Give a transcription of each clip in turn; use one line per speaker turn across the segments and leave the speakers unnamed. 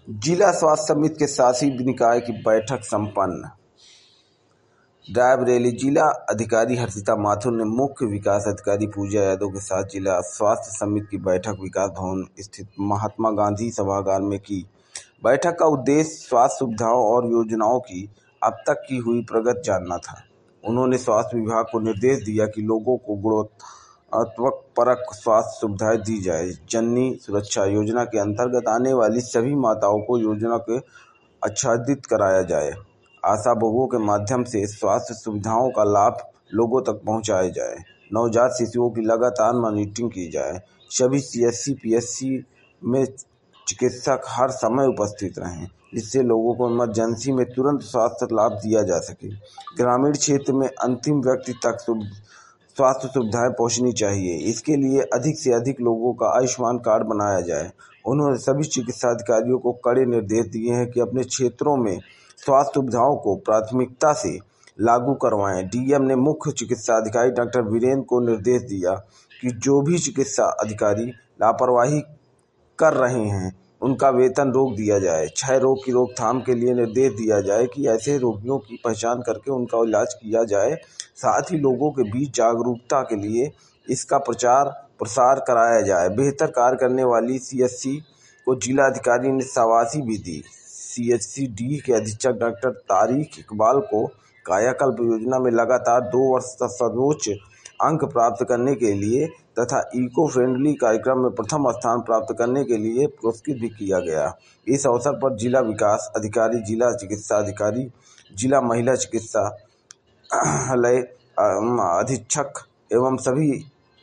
जिला स्वास्थ्य समिति के शासी निकाय की बैठक संपन्न। रायबरेली जिला अधिकारी हर्षिता माथुर ने मुख्य विकास अधिकारी पूजा यादव के साथ जिला स्वास्थ्य समिति की बैठक विकास भवन स्थित महात्मा गांधी सभागार में की। बैठक का उद्देश्य स्वास्थ्य सुविधाओं और योजनाओं की अब तक की हुई प्रगति जानना था। उन्होंने स्वास्थ्य विभाग को निर्देश दिया कि लोगों को गुणवत्तापरक स्वास्थ्य सुविधाएं दी जाए। जननी सुरक्षा योजना के अंतर्गत आने वाली सभी माताओं को योजना के आच्छादित कराया जाए। आशा बहुओं के माध्यम से स्वास्थ्य सुविधाओं का लाभ लोगों तक पहुंचाया जाए। नवजात शिशुओं की लगातार मॉनिटरिंग की जाए। सभी CSC PSC में चिकित्सक हर समय उपस्थित रहें, जिससे लोगों को इमरजेंसी में तुरंत स्वास्थ्य लाभ दिया जा सके। ग्रामीण क्षेत्र में अंतिम व्यक्ति तक स्वास्थ्य सुविधाएं पहुंचनी चाहिए। इसके लिए अधिक से अधिक लोगों का आयुष्मान कार्ड बनाया जाए। उन्होंने सभी चिकित्सा अधिकारियों को कड़े निर्देश दिए हैं कि अपने क्षेत्रों में स्वास्थ्य सुविधाओं को प्राथमिकता से लागू करवाएं। DM ने मुख्य चिकित्सा अधिकारी डॉक्टर वीरेंद्र को निर्देश दिया कि जो भी चिकित्सा अधिकारी लापरवाही कर रहे हैं उनका वेतन रोक दिया जाए। क्षय रोग की रोकथाम के लिए निर्देश दिया जाए कि ऐसे रोगियों की पहचान करके उनका इलाज किया जाए। साथ ही लोगों के बीच जागरूकता के लिए इसका प्रचार प्रसार कराया जाए। बेहतर कार्य करने वाली CSC को जिला अधिकारी ने शाबाशी भी दी। CHCD के अधीक्षक डॉक्टर तारिक इकबाल को कायाकल्प योजना में लगातार 2 वर्ष तक सर्वोच्च अंक प्राप्त करने के लिए तथा इको फ्रेंडली कार्यक्रम में प्रथम स्थान प्राप्त करने के लिए पुरस्कृत भी किया गया। इस अवसर पर जिला विकास अधिकारी, जिला चिकित्सा अधिकारी, जिला महिला चिकित्सालय अधीक्षक एवं सभी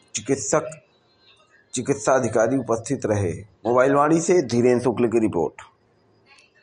चिकित्सा अधिकारी उपस्थित रहे। मोबाइल वाणी से धीरेन्द्र शुक्ल की रिपोर्ट।